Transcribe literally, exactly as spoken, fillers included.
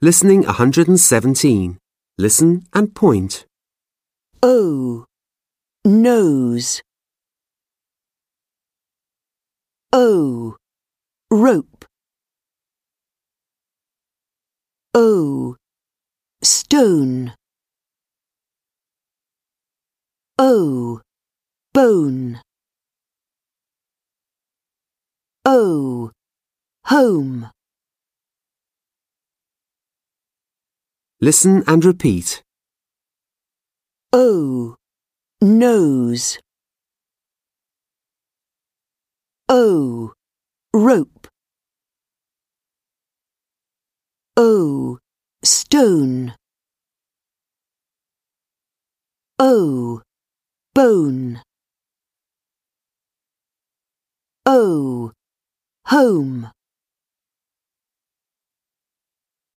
Listening one hundred seventeen. Listen and point. O, nose. O, rope. O, stone. O, bone. O, home. Listen and repeat. O, nose. O, rope. O, stone. O, bone. O, home.